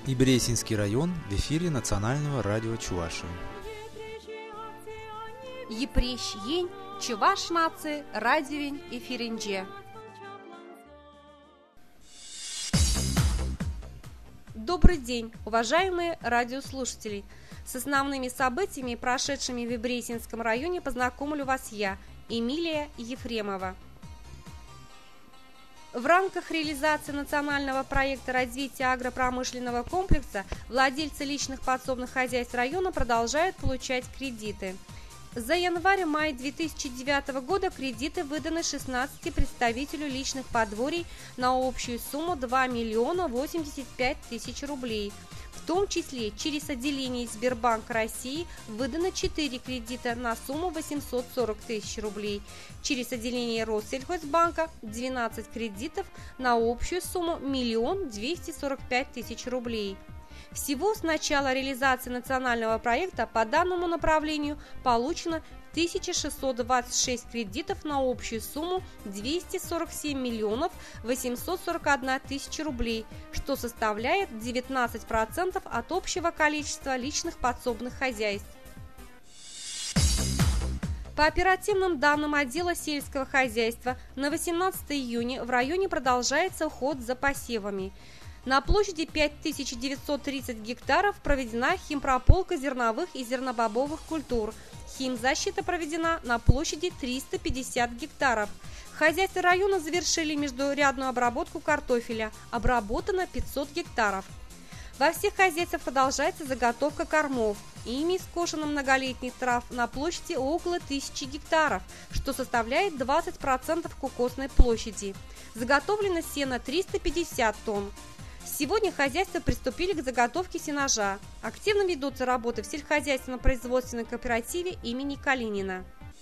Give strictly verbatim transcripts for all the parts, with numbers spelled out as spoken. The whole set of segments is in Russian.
Ибресинский район в эфире Национального радио Чувашии. Епрещ ень, Чуваш нации, радиовень и фиринже. Добрый день, уважаемые радиослушатели! С основными событиями, прошедшими в Ибресинском районе, познакомлю вас я, Эмилия Ефремова. В рамках реализации национального проекта развития агропромышленного комплекса владельцы личных подсобных хозяйств района продолжают получать кредиты. За январь-май две тысячи девятого года кредиты выданы шестнадцати представителю личных подворий на общую сумму два миллиона восемьдесят пять тысяч рублей. В том числе через отделение Сбербанка России выдано четыре кредита на сумму восемьсот сорок тысяч рублей, через отделение Россельхозбанка двенадцать кредитов на общую сумму один миллион двести сорок пять тысяч рублей. Всего с начала реализации национального проекта по данному направлению получено тысяча шестьсот двадцать шесть кредитов на общую сумму двести сорок семь миллионов восемьсот сорок одна тысяча рублей, что составляет девятнадцать процентов от общего количества личных подсобных хозяйств. По оперативным данным отдела сельского хозяйства на восемнадцатое июня в районе продолжается уход за посевами. На площади пять тысяч девятьсот тридцать гектаров проведена химпрополка зерновых и зернобобовых культур. Химзащита проведена на площади триста пятьдесят гектаров. Хозяйства района завершили междурядную обработку картофеля. Обработано пятьсот гектаров. Во всех хозяйствах продолжается заготовка кормов. Ими скошено многолетних трав на площади около тысячи гектаров, что составляет двадцать процентов кукосной площади. Заготовлено сено триста пятьдесят тонн. Сегодня хозяйства приступили к заготовке сенажа. Активно ведутся работы в сельскохозяйственно-производственном кооперативе имени Калинина.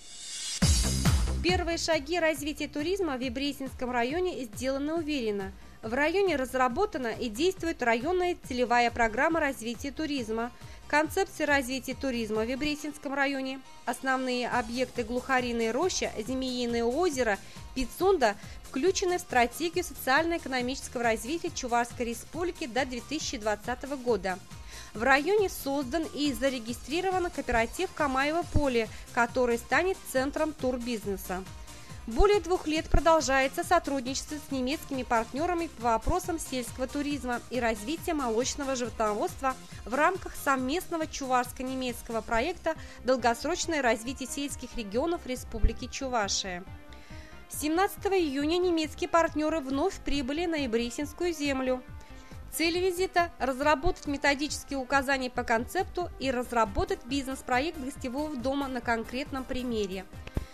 Первые шаги развития туризма в Ибресинском районе сделаны уверенно. В районе разработана и действует районная целевая программа развития туризма, концепция развития туризма в Ибресинском районе, основные объекты Глухариная роща, Змеиное озеро, Пицунда включены в стратегию социально-экономического развития Чувашской республики до две тысячи двадцатого года. В районе создан и зарегистрирован кооператив Камаево поле, который станет центром турбизнеса. Более двух лет продолжается сотрудничество с немецкими партнерами по вопросам сельского туризма и развития молочного животноводства в рамках совместного чувашско-немецкого проекта «Долгосрочное развитие сельских регионов Республики Чувашия». семнадцатого июня немецкие партнеры вновь прибыли на Ибресинскую землю. Цель визита – разработать методические указания по концепту и разработать бизнес-проект гостевого дома на конкретном примере.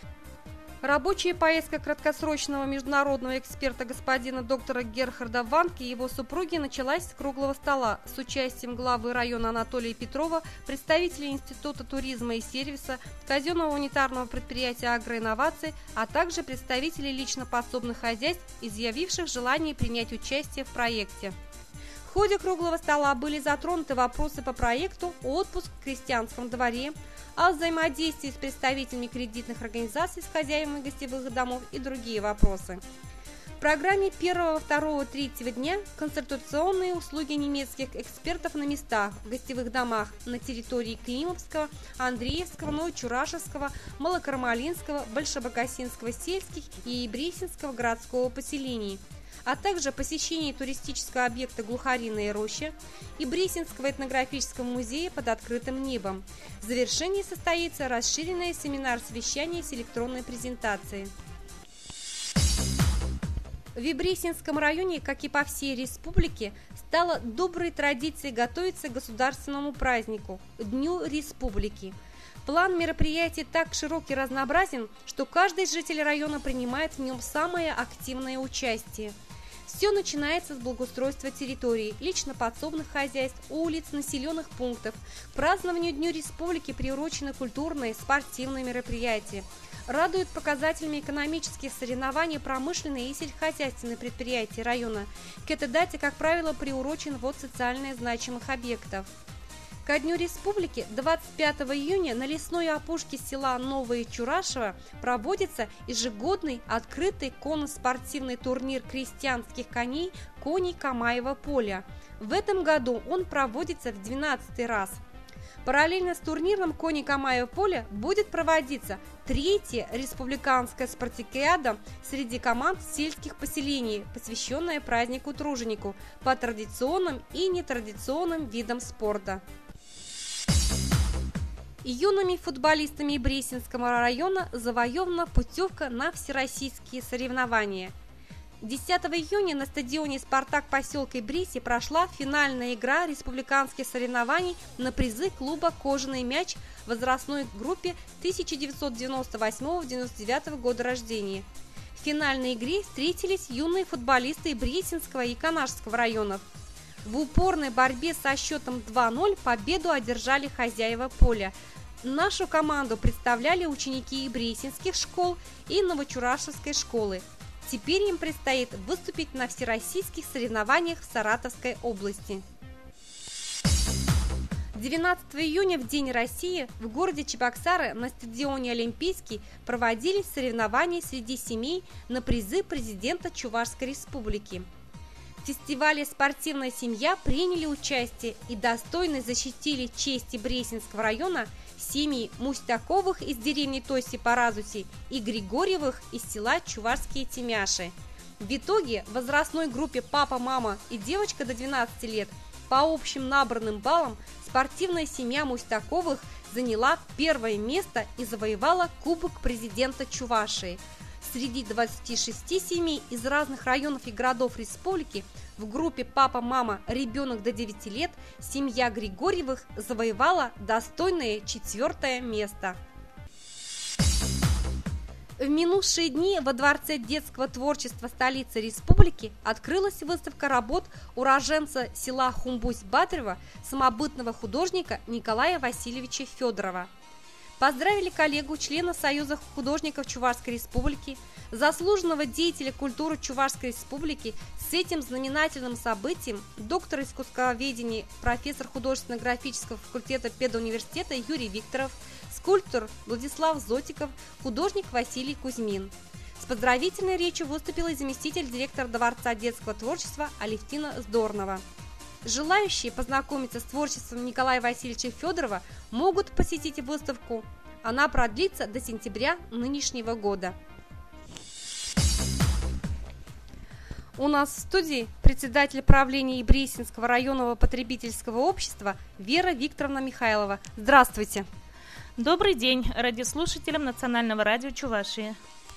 Рабочая поездка краткосрочного международного эксперта господина доктора Герхарда Ванки и его супруги началась с круглого стола с участием главы района Анатолия Петрова, представителей Института туризма и сервиса, казенного унитарного предприятия агроинноваций, а также представителей лично подсобных хозяйств, изъявивших желание принять участие в проекте. В ходе круглого стола были затронуты вопросы по проекту «Отпуск в крестьянском дворе», о взаимодействии с представителями кредитных организаций с хозяевами гостевых домов и другие вопросы. В программе первого, второго, третьего дня консультационные услуги немецких экспертов на местах, в гостевых домах на территории Климовского, Андреевского, Новочурашевского, Малокармалинского, Большебокосинского сельских и Ибресинского городского поселений, а также посещение туристического объекта Глухариная роща и Ибресинского этнографического музея под открытым небом. В завершении состоится расширенный семинар-совещание с электронной презентацией. В Ибресинском районе, как и по всей республике, стало доброй традицией готовиться к государственному празднику – Дню Республики. План мероприятий так широк и разнообразен, что каждый житель района принимает в нем самое активное участие. Все начинается с благоустройства территории, лично подсобных хозяйств, улиц, населенных пунктов. К празднованию Дню Республики приурочены культурные, спортивные мероприятия. Радуют показателями экономических соревнований промышленные и сельскохозяйственные предприятия района. К этой дате, как правило, приурочен ввод социально значимых объектов. Ко Дню Республики двадцать пятого июня на лесной опушке села Новое Чурашево проводится ежегодный открытый конно-спортивный турнир крестьянских коней «Кони Камаева поля». В этом году он проводится в двенадцатый раз. Параллельно с турниром «Кони Камаева поля» будет проводиться третья республиканская спартакиада среди команд сельских поселений, посвященная празднику-труженику по традиционным и нетрадиционным видам спорта. Юными футболистами Бресенского района завоевана путевка на всероссийские соревнования. десятого июня на стадионе «Спартак» поселка Бриси прошла финальная игра республиканских соревнований на призы клуба «Кожаный мяч» в возрастной группе тысяча девятьсот девяносто восьмого — девяносто девятого года рождения. В финальной игре встретились юные футболисты Бресенского и Канашского районов. В упорной борьбе со счетом два ноль победу одержали хозяева поля. Нашу команду представляли ученики и бресенских школ, и Новочурашевской школы. Теперь им предстоит выступить на всероссийских соревнованиях в Саратовской области. двенадцатого июня, в День России, в городе Чебоксары на стадионе «Олимпийский» проводились соревнования среди семей на призы президента Чувашской республики. В фестивале «Спортивная семья» приняли участие и достойно защитили честь Бресенского района семьи Мустяковых из деревни Тоси-Паразути и Григорьевых из села Чувашские Темяши. В итоге в возрастной группе папа, мама и девочка до двенадцати лет по общим набранным баллам спортивная семья Мустяковых заняла первое место и завоевала Кубок президента Чувашии. Среди двадцати шести семей из разных районов и городов республики в группе «Папа, мама, ребенок до девяти лет» семья Григорьевых завоевала достойное четвертое место. В минувшие дни во Дворце детского творчества столицы республики открылась выставка работ уроженца села Хумбусь-Батырева, самобытного художника Николая Васильевича Федорова. Поздравили коллегу, члена Союза художников Чувашской республики, заслуженного деятеля культуры Чувашской республики с этим знаменательным событием доктор искусствоведения, профессор художественно-графического факультета педуниверситета Юрий Викторов, скульптор Владислав Зотиков, художник Василий Кузьмин. С поздравительной речью выступила заместитель директора Дворца детского творчества Алевтина Здорнова. Желающие познакомиться с творчеством Николая Васильевича Федорова могут посетить выставку. Она продлится до сентября нынешнего года. У нас в студии председатель правления Бресенского районного потребительского общества Вера Викторовна Михайлова. Здравствуйте. Добрый день радиослушателям Национального радио Чувашии.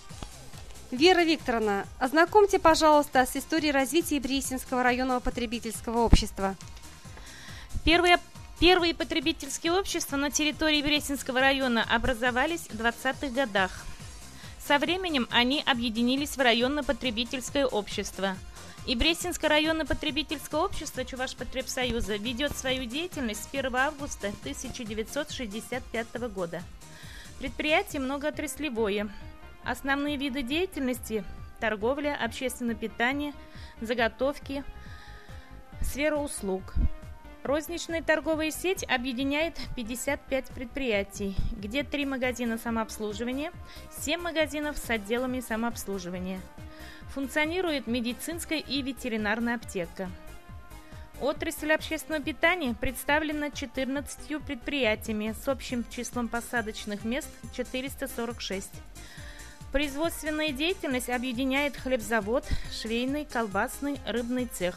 Вера Викторовна, ознакомьте, пожалуйста, с историей развития Бресенского районного потребительского общества. Первые, первые потребительские общества на территории Бресенского района образовались в двадцатых годах. Со временем они объединились в районно-потребительское общество. И Бресенское районно-потребительское общество Чувашпотребсоюза ведет свою деятельность с первого августа тысяча девятьсот шестьдесят пятого года. Предприятие многоотраслевое. Основные виды деятельности – торговля, общественное питание, заготовки, сфера услуг. Розничная торговая сеть объединяет пятьдесят пять предприятий, где три магазина самообслуживания, семь магазинов с отделами самообслуживания. Функционирует медицинская и ветеринарная аптека. Отрасль общественного питания представлена четырнадцатью предприятиями с общим числом посадочных мест четыреста сорок шесть. Производственная деятельность объединяет хлебзавод, швейный, колбасный, рыбный цех.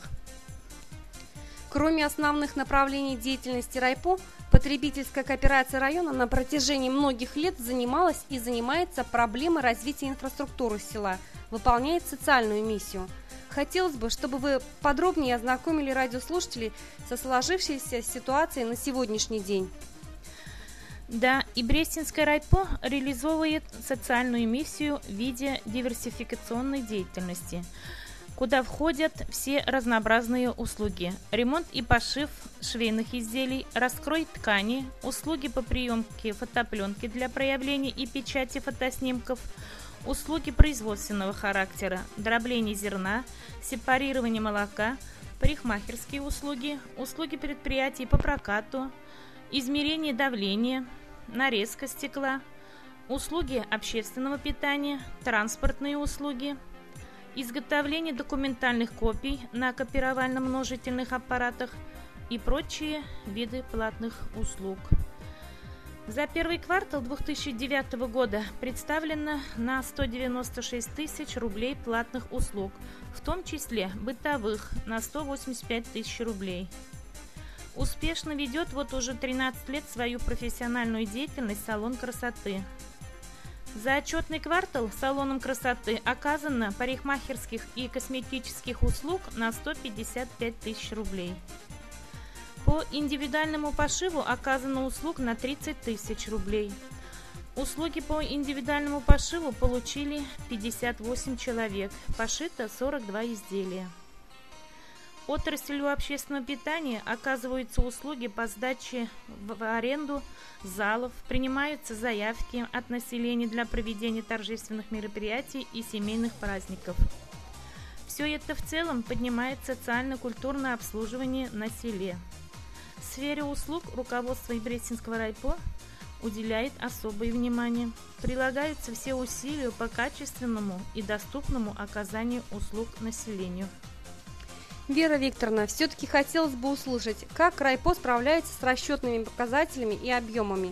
Кроме основных направлений деятельности райпо, потребительская кооперация района на протяжении многих лет занималась и занимается проблемой развития инфраструктуры села, выполняет социальную миссию. Хотелось бы, чтобы вы подробнее ознакомили радиослушателей со сложившейся ситуацией на сегодняшний день. Да, и Брестинское райпо реализовывает социальную миссию в виде диверсификационной деятельности, куда входят все разнообразные услуги: ремонт и пошив швейных изделий, раскрой ткани, услуги по приемке фотопленки для проявления и печати фотоснимков, услуги производственного характера, дробление зерна, сепарирование молока, парикмахерские услуги, услуги предприятий по прокату, измерение давления, нарезка стекла, услуги общественного питания, транспортные услуги, изготовление документальных копий на копировально-множительных аппаратах и прочие виды платных услуг. За первый квартал две тысячи девятого года представлено на сто девяносто шесть тысяч рублей платных услуг, в том числе бытовых на сто восемьдесят пять тысяч рублей. Успешно ведет вот уже тринадцать лет свою профессиональную деятельность салон красоты. За отчетный квартал салоном красоты оказано парикмахерских и косметических услуг на сто пятьдесят пять тысяч рублей. По индивидуальному пошиву оказано услуг на тридцать тысяч рублей. Услуги по индивидуальному пошиву получили пятьдесят восемь человек, пошито сорок два изделия. Отраслью общественного питания оказываются услуги по сдаче в аренду залов, принимаются заявки от населения для проведения торжественных мероприятий и семейных праздников. Все это в целом поднимает социально-культурное обслуживание на селе. В сфере услуг руководство Ибресинского райпо уделяет особое внимание. Прилагаются все усилия по качественному и доступному оказанию услуг населению. Вера Викторовна, все-таки хотелось бы услышать, как райпо справляется с расчетными показателями и объемами.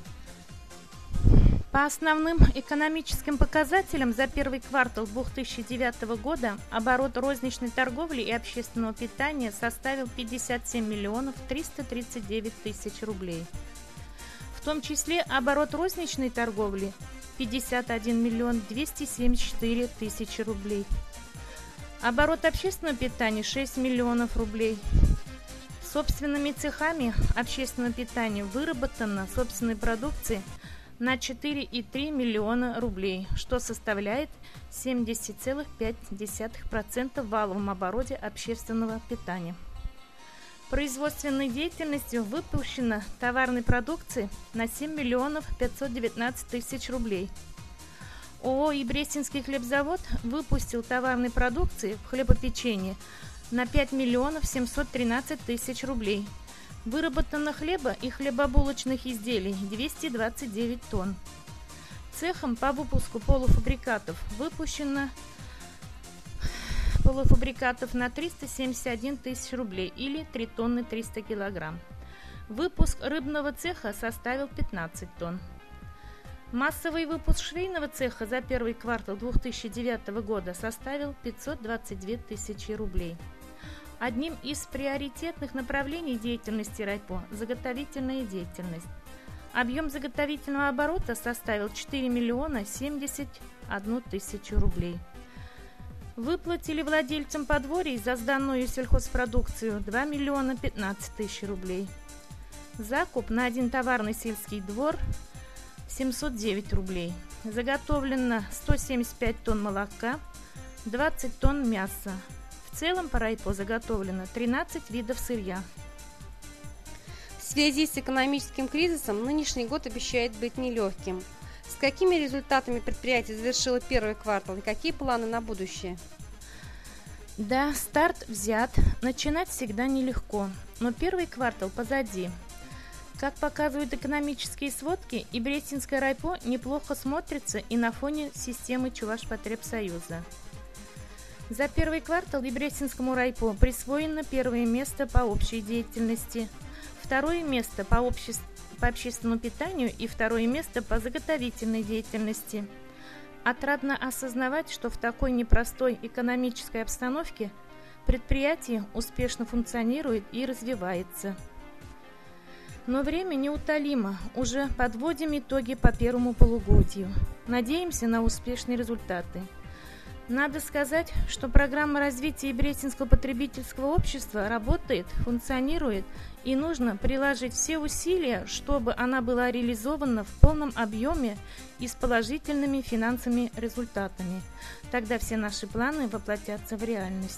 По основным экономическим показателям за первый квартал две тысячи девятого года оборот розничной торговли и общественного питания составил пятьдесят семь миллионов триста тридцать девять тысяч рублей. В том числе оборот розничной торговли пятьдесят один миллион двести семьдесят четыре тысячи рублей. Оборот общественного питания шесть миллионов рублей. Собственными цехами общественного питания выработано собственной продукции на четыре целых три десятых миллиона рублей, что составляет семьдесят целых пять десятых процента в валовом обороте общественного питания. Производственной деятельностью выпущено товарной продукции на семь миллионов пятьсот девятнадцать тысяч рублей. ООО «Ибресинский хлебзавод» выпустил товарной продукции в хлебопечении на пять миллионов семьсот тринадцать тысяч рублей. Выработано хлеба и хлебобулочных изделий двести двадцать девять тонн. Цехом по выпуску полуфабрикатов выпущено полуфабрикатов на триста семьдесят один тысяч рублей или три тонны триста килограмм. Выпуск рыбного цеха составил пятнадцать тонн. Массовый выпуск швейного цеха за первый квартал две тысячи девятого года составил пятьсот двадцать две тысячи рублей. Одним из приоритетных направлений деятельности райпо – заготовительная деятельность. Объем заготовительного оборота составил четыре миллиона семьдесят одну тысячу рублей. Выплатили владельцам подворий за сданную сельхозпродукцию два миллиона пятнадцать тысяч рублей. Закуп на один товарный сельский двор – семьсот девять рублей. Заготовлено сто семьдесят пять тонн молока, двадцать тонн мяса. В целом по райпо заготовлено тринадцать видов сырья. В связи с экономическим кризисом нынешний год обещает быть нелегким. С какими результатами предприятие завершило первый квартал и какие планы на будущее? Да, старт взят, начинать всегда нелегко, но первый квартал позади. Как показывают экономические сводки, Ибресинское райпо неплохо смотрится и на фоне системы Чувашпотребсоюза. За первый квартал Ибресинскому райпо присвоено первое место по общей деятельности, второе место по, обще... по общественному питанию и второе место по заготовительной деятельности. Отрадно осознавать, что в такой непростой экономической обстановке предприятие успешно функционирует и развивается. Но время неутолимо, уже подводим итоги по первому полугодию. Надеемся на успешные результаты. Надо сказать, что программа развития Ибресинского потребительского общества работает, функционирует, и нужно приложить все усилия, чтобы она была реализована в полном объеме и с положительными финансовыми результатами. Тогда все наши планы воплотятся в реальность.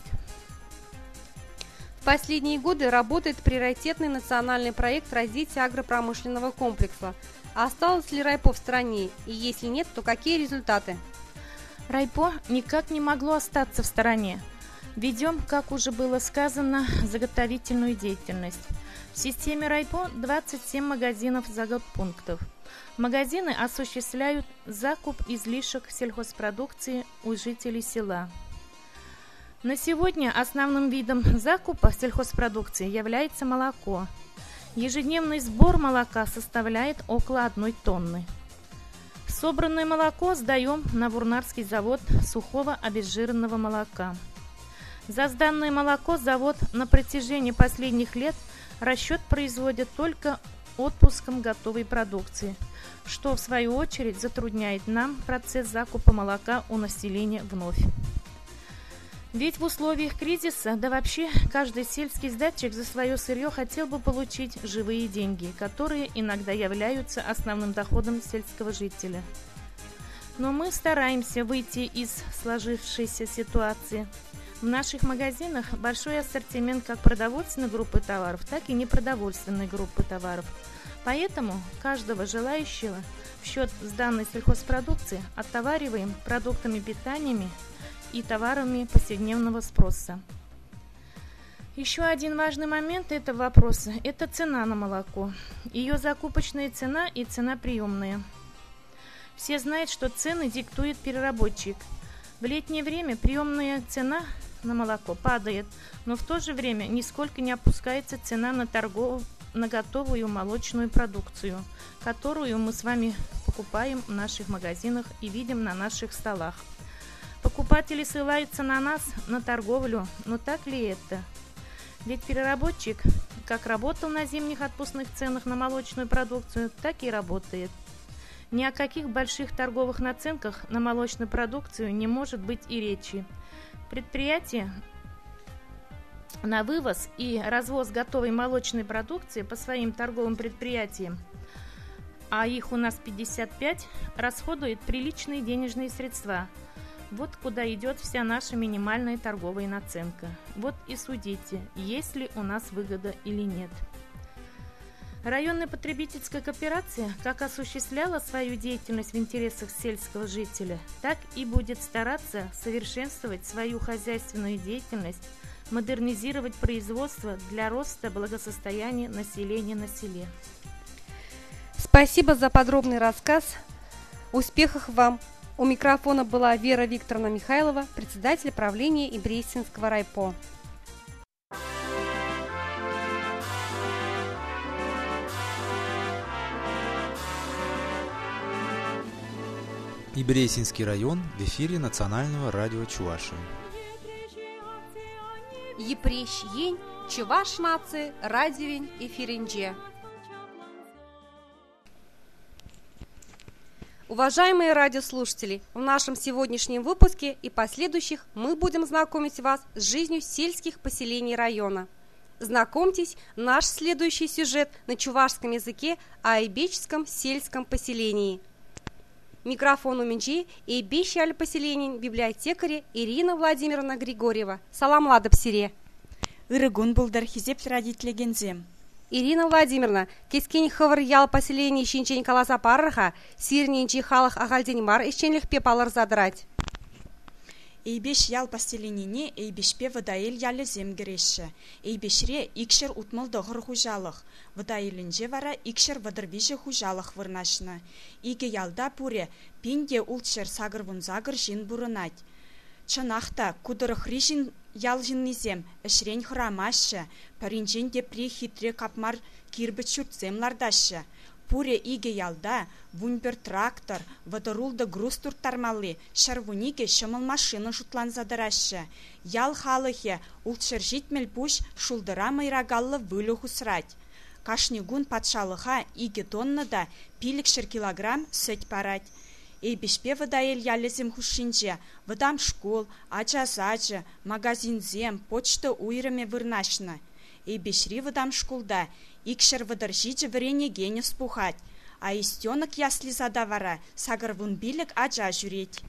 В последние годы работает приоритетный национальный проект развития агропромышленного комплекса. А осталось ли райпо в стране? И если нет, то какие результаты? Райпо никак не могло остаться в стороне. Ведем, как уже было сказано, заготовительную деятельность. В системе Райпо двадцать семь магазинов заготпунктов. Магазины осуществляют закуп излишек сельхозпродукции у жителей села. На сегодня основным видом закупа сельхозпродукции является молоко. Ежедневный сбор молока составляет около одной тонны. Собранное молоко сдаем на Вурнарский завод сухого обезжиренного молока. За сданное молоко завод на протяжении последних лет расчет производит только отпуском готовой продукции, что в свою очередь затрудняет нам процесс закупа молока у населения вновь. Ведь в условиях кризиса, да вообще, каждый сельский датчик за свое сырье хотел бы получить живые деньги, которые иногда являются основным доходом сельского жителя. Но мы стараемся выйти из сложившейся ситуации. В наших магазинах большой ассортимент как продовольственной группы товаров, так и непродовольственной группы товаров. Поэтому каждого желающего в счет сданной сельхозпродукции оттовариваем продуктами питания и товарами повседневного спроса. Еще один важный момент этого вопроса – это цена на молоко. Ее закупочная цена и цена приемная. Все знают, что цены диктует переработчик. В летнее время приемная цена на молоко падает, но в то же время нисколько не опускается цена на, торгов... на готовую молочную продукцию, которую мы с вами покупаем в наших магазинах и видим на наших столах. Покупатели ссылаются на нас, на торговлю, но так ли это? Ведь переработчик как работал на зимних отпускных ценах на молочную продукцию, так и работает. Ни о каких больших торговых наценках на молочную продукцию не может быть и речи. Предприятия на вывоз и развоз готовой молочной продукции по своим торговым предприятиям, а их у нас пятьдесят пять, расходуют приличные денежные средства. Вот куда идет вся наша минимальная торговая наценка. Вот и судите, есть ли у нас выгода или нет. Районная потребительская кооперация как осуществляла свою деятельность в интересах сельского жителя, так и будет стараться совершенствовать свою хозяйственную деятельность, модернизировать производство для роста благосостояния населения на селе. Спасибо за подробный рассказ. Успехов вам! У микрофона была Вера Викторовна Михайлова, председатель правления Ибресинского райпо. Ибресинский район в эфире Национального радио Чувашии. Епрещ ень, Чуваш нации, радиовень и ференже. Уважаемые радиослушатели, в нашем сегодняшнем выпуске и последующих мы будем знакомить вас с жизнью сельских поселений района. Знакомьтесь, наш следующий сюжет на чувашском языке о айбечском сельском поселении. Микрофон у Минджи и Айбещаль поселение библиотекаре Ирина Владимировна Григорьева. Салам ладапсире. Ирыгун булдар хизеп родитлегензем. Ирина Владимировна, кескень хывыр ял поселение шинчень каласа парыха, сирненчи халах агальдень мар ищенлих пепалар задрать. Эйбеш ял поселенине эйбешпе выдаил ялы земгереше. Эйбешре икшер утмал дохыр хужалых. Выдаилинже вара икшер выдырвиже хужалых вырнашна. Иге ялда пуре пинде ултшер сагыр вунзагыр жин бурынать. Чанахта кудырых рижин ял жиннизем эшрень храмашы, паринжен депри хитре капмар кирбіт шүртземлардашы. Пуре иге ялда вунбер трактор, водорулда груз туртармалы, шарвуниге шымыл машина шутлан задарашы. Ял халыхе ултшер житмел буш шулдыра майрагаллы вылы хусрать. Кашнигун патшалыха иге тоннада пилікшер килограмм сөт парать. Эйбешпе выдаел ялезем хушинже, выдам школ, ача-сачы, магазинзем, почта уйраме вырнашна. Эйбешри выдам школда, икшер выдыржиджи вренеге не вспухать, а истенок ясли задавара, сагырвун билік ача жүреть.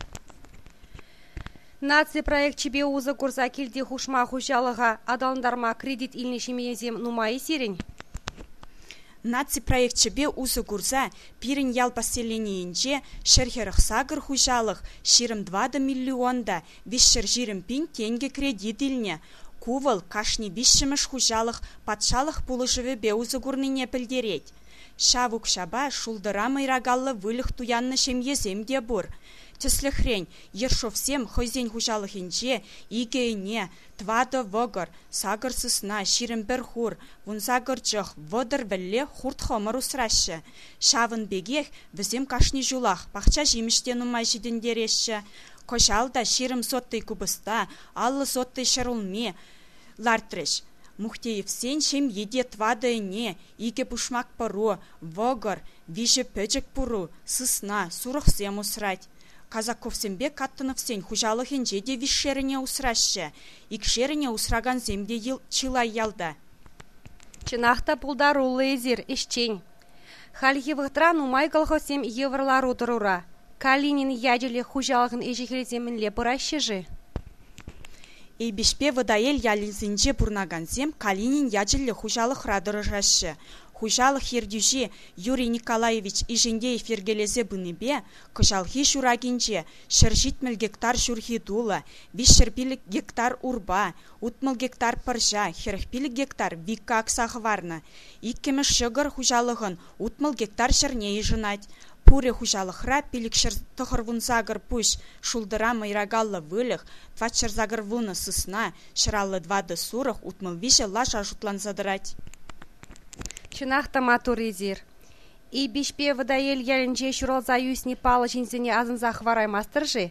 Нация проект чебе уза курса килде хушма хужалыға адалындарма кредит илнешемезем нумайы серень. Наци проект чебе узы курса пирин ял поселениенче шерхерых сагыр хужалых ширым двада миллионда вишшер жирым пин тенге кредит илне. Кувыл кашни бишшіміш хужалық патшалық пулышывы беузы гурныне пілдерет. Шавук шаба шулдыра майрагаллы вылық туянны шемьезем де бұр. Тіслі хрень, ершовсем хойзен хужалықынже, игейне, твады вогыр, сагыр сысна, ширімбір хур, вунзагыр жық, водыр вілі хурт хомыр усрашы. Шавын бегех, візем кашни жулақ, бақча жеміштен умай жидіндереші. Кошалда ширім соттай кубыста, аллы соттай шырылме, лартрыш. Мухтеевсен шем еде твады не, иге пушмак пару, вогыр, виші пөджік пуру, сысна, сурықсем усрать. Казаковсембе каттыновсен хужалығын жеде вишшеріне усрашы, икшеріне усраган земде ел чилай ялда. Чынақта пулдар улы езір, ишчен. Хальхи вғытран умай колхозем еврлару тұрура. Калинин яділі хужалығын ежекелземінле бұрашы жы. Эйбешпе выдаел ялізінже бұрнаганзем Калинин яділі хужалық радырырашы. Хужалық ердюже Юрий Николаевич Ижендеев ергелезе бұныбе, кыжалхи шурагинже шыржитміл гектар журхи дулы, вишшерпілік гектар урба, утмыл гектар пыржа, херхпілік гектар вика аксағы варны. Иккемі шығыр хужалығын утмыл гектар шырне ежынать. Пуре хужалықра пілік шыр тұғырвун загыр пуш, шулдыра майрагаллы вылық, тват шыр загыр вуны сысна, шыралы двады сурық утмыл више лаша жутлан задырать. Чынақта матур езір. И бешпе выдаел ялінже шурал заюсіне палы жинзіне азынза хвараймастыр жы.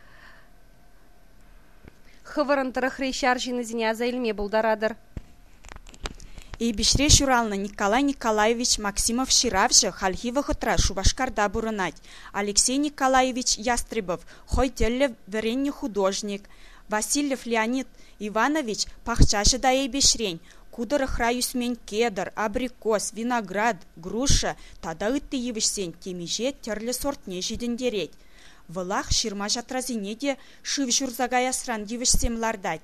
Хывырын тұрықры шар жинызіне азайлме бұлдарадыр. Эйбешре шуралны Николай Николаевич Максимов ширавжы хальхивы хытра Шубашкарда бурынать. Алексей Николаевич Ястребов хойтелле веренни художник. Васильев Леонид Иванович пахчашы да эйбешрень. Кудыры храюсмен кедр, абрикос, виноград, груша, тада ытты евішсен темеже терлі сортне жидіндерет. Вылах ширма жатразине де шыв журзагай асран евішсем лардать.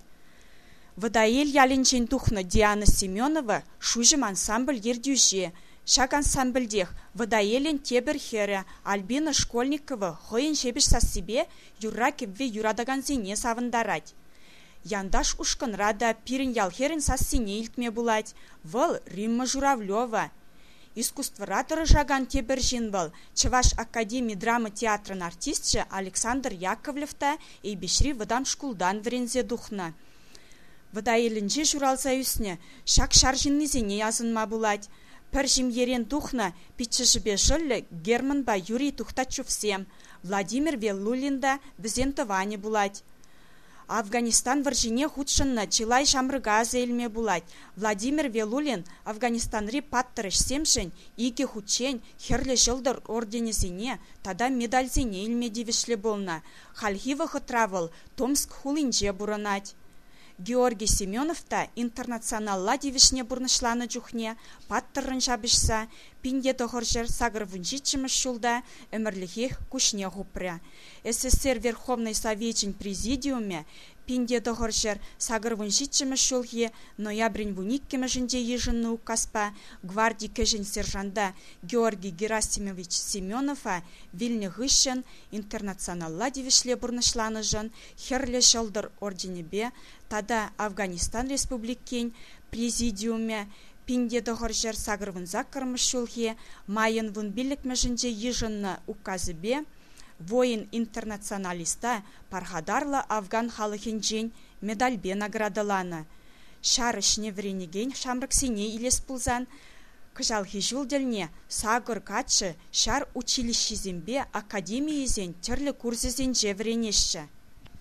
Выдаел ялінчен тухны Диана Семенова шужым ансамбль ердюже. Шак ансамбльдех выдаелен тебір хері Альбина Школьникова хойын жебіш сасыбе юра кебве юрадаган зене савындарать. Яндаш ушкан рада пирин ялхерин сассине илтме булать. Выл Римма Журавлева. Искусствораторы жаган тебір жин был. Чываш Академии драмы театрын артистче Александр Яковлевта и бешри выдан шкулдан врензе духна. Выдаелінже журалса үсіне шак шаржинны зене язынма булать. Пір жим ерен духна питчішібе жылы Герман ба Юрий Тухтачевсем, Владимир Веллулинда візентоване булать. Афганистан варжине худшынна чилай шамрыга азелме булать. Владимир Велулин Афганистанри паттырыш семшін, иге худшен херлі жылдыр орденесіне, тада медальзене илмедивішлі болна. Хальхивы хытравыл Томск хулинже бурынать. Георгий Семеновта интернационалла дивишне бурнышланы жухне, паттырын жабышса, пинде тоғыржыр сагыр вунжитчымыш шулда өмірліхех кушне ғупря. СССР Верховный Советин Президиуме пинде тоғыржыр сагыр вунжитчымыш шулге ноябрин вуниккемі жінде ежінны укаспа гвардии кежін сержанда Георгий Герасимович Семенова вильне ғышын интернационалла дивишле бурнышланы жын херлі жылдыр орденебе тада Афганистан Республикен Президиуме пинде доғыржыр сағырвын закырмыш шулге майын вун билік мәжінде ежінны указыбе воин интернационалиста пархадарлы Афган халықын жен медальбе наградыланы. Шарышне вренеген шамрыксене илес пулзан, кыжалхи жулдельне сағыр катшы шар училищезембе академиезен тірлі курсезен жевренешші.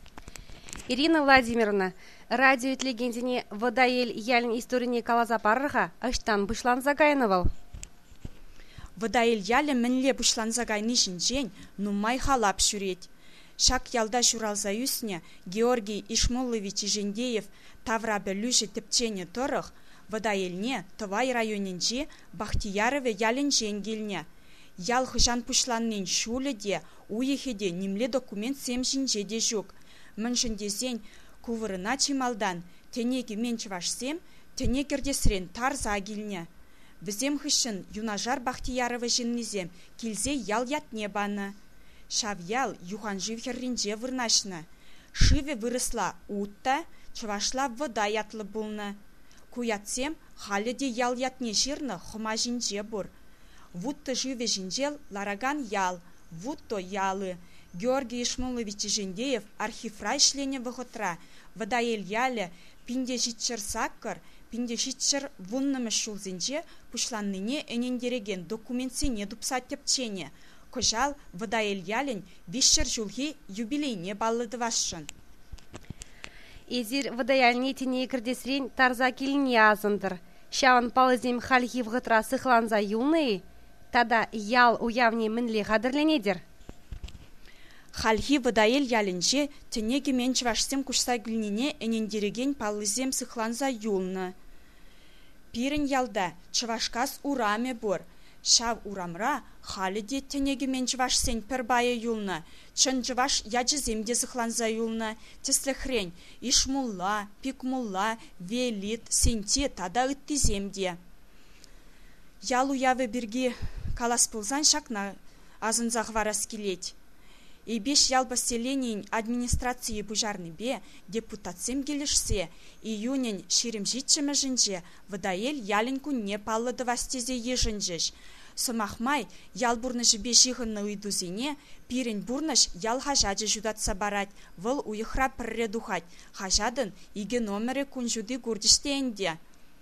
Ирина Владимировна, радио легендине выдаел ялін историне калаза парырға аштан бұшлан загайнывал. Выдаел ялі мінле бұшлан загайны жінжен нумай халап шүрет. Шак ялда шуралза үсіне Георгий Ишмолович Ижендеев тавра бәлюші тіпчені тұрық, выдаелне Тывай районенже Бахтиярове ялін женгелне. Ял хыжан бұшланнен шулі де, уехеде немле документ сем жінже де жүк. Міншіндесен кувырына чималдан тенеге менчівашсем, тенекердесрен тарза агилне. Візем хышын юнажар Бахтияровы жіннезем келзе ял ятне баны. Шавял юхан живхерринже вырнашны. Шыве выросла утта, чувашла вода ятлы булны. Куятсем, халі де ял ятне жирны хума жинже бур. Вутты живе жинжел лараган ял, вутто ялы. Георгий Ишмулович Жендеев архивра ишлене выхотра, Вадаэл яле, пинде житчер саккар, пинде житчер вуннымы шулзинже пушланныне энендереген документсене дупсат тепчене. Кожал Вадаэл ялен вишшер жулги юбилейне баллыды вашшын. Эзир Вадаяльне тене кірдесрен тарза келіне азындыр. Шаван палызем хальхи вғытра сыхланза юлны, тада ял уявне мінле қадырленедер. Хальхи Вадаэл ялінже тенеге мен чвашсем кушса гүлнене энендереген палызем сыхланза юлны. Пирін ялда чвашкас ураме бор. Шав урамра халі де тенеге мен чвашсен пербая юлны. Чын чваш яджыземде сыхланза юлны. Теслі хрень ишмулла, пикмулла, велит, сенте тада ыттиземде. Ял уявы бірге калас пулзан шакна азынзақ варас келет. И беш ял поселенин администрации бужарны бе депутатсем келішсе, июнен ширим житчімі жінже Вадаэл ялінку не паллыды вастезе ежінжеш. Сомахмай ял бурнышы бешіғынны уйдузине, пирин бурныш ял хажаджы жудатса барать, выл уйықра пірре духать, хажадын иге номері күнжуды гурдіштейінде.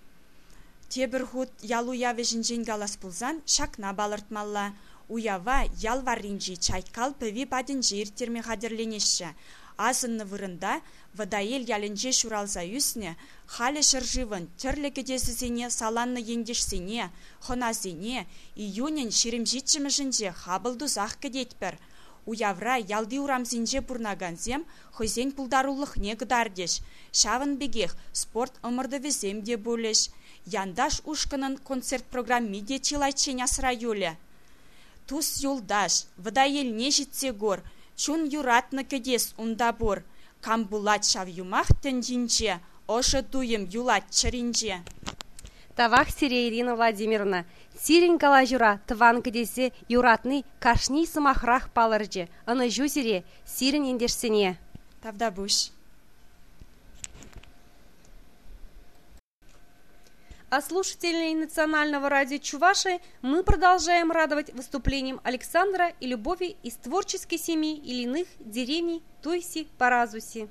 Тебір худ ял уявы жінжен галас пулзан шакна балыртмалла. Уява ял варринжи чайкал пөви бадын жер терме қадерленеші. Азынны вырында Вадаэл ялінже шуралза үсіне, халі шыржывын түрлі кедесізіне саланны ендешсіне, хоназіне, июнен шерім житчімі жінже хабылду зақ кедетпір. Уявра ялды урамзинже бурнаганзем, хозен пулдарулық не гыдардеш. Шавын бегех спорт ымырды везем де бөлеш. Яндаш ушкынын концерт программи де чилайчен асыра юлі. Тус юлдаш, Вадаэл не житсе гор, чун юратны кедес унда бор. Кам булат шав юмах тенжинче, ошы туем юлат чаринче. Тавах сире Ирина Владимировна. Сирень кала жура, тыван кедесе юратный кашни самахрах палырже. Аны жу сире, сирень индешсене. Тавда буш. А слушателей Национального радио Чувашии мы продолжаем радовать выступлением Александра и Любови из творческой семьи Ильиных деревней Туйси-Паразуси.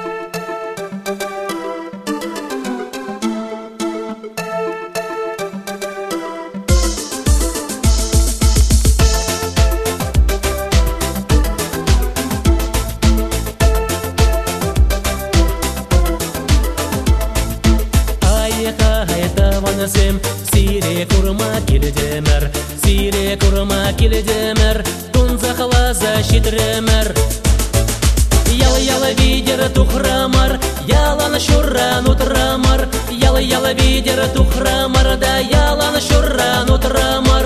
Сире курма килдемер, сире курма килдемер, тунза халаза шидремер. Яла-яла видер тухрамар, яла на шурран утрамар, яла-яла видер тухрамар, да яла на шурран утрамар.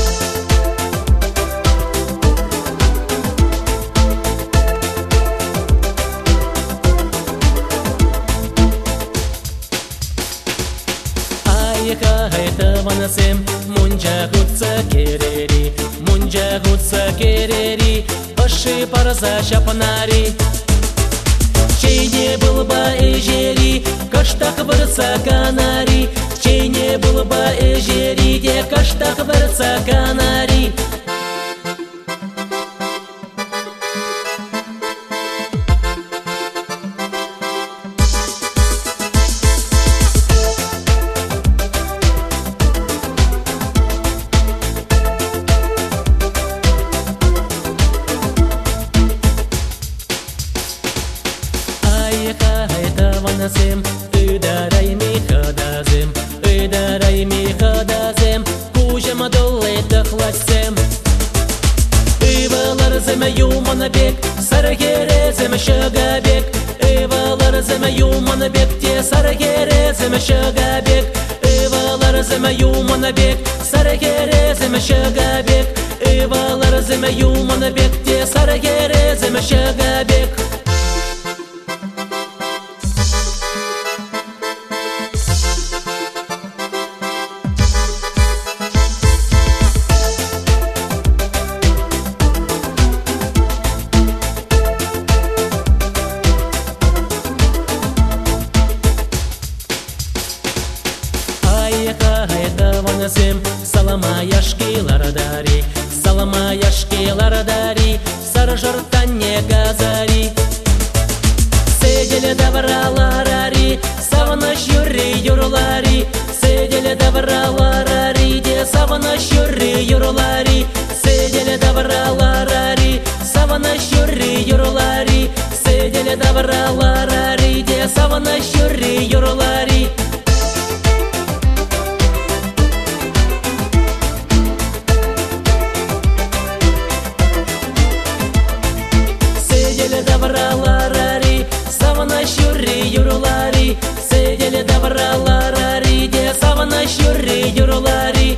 Ванасем, мунджа гутса керери, мунджа гутса керери, паши парза шапанари. Чей не был бы эжери, каштах вырца канари, чей не был бы эжери, де каштах вырца канари. Ванасем, ыдарай ми хадазем, ыдарай ми хадазем, кужама доллай тахласем. Ивалар зема юманабек, сарагере зема шагабек, Ивалар зема юманабек, те сарагере зема шагабек, Ивалар зема юманабек, сарагере зема шагабек, Ивалар зема юманабек, те сарагере зема шагабек. Саламаяшкилардари, саламаяшкилардари, саржартан не газари. Седели давраларари, савана шюри юрлари, седели давраларари, де савана шюри юрлари, седели давраларари, савана шюри юрлари, седели давраларари, де савана шюри юрлари. Седели давраларари, савана шюри юрлари, седели давраларари, де савана шюри юрлари.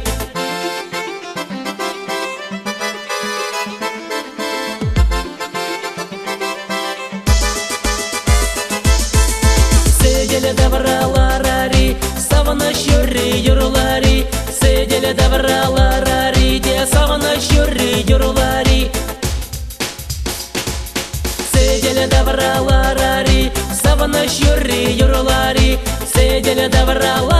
Седели давраларари, савана шюри юрлари, седели давраларари, де савана шюри юрлари. Седели давраларари, савана шюри юрлари, седели давраларари.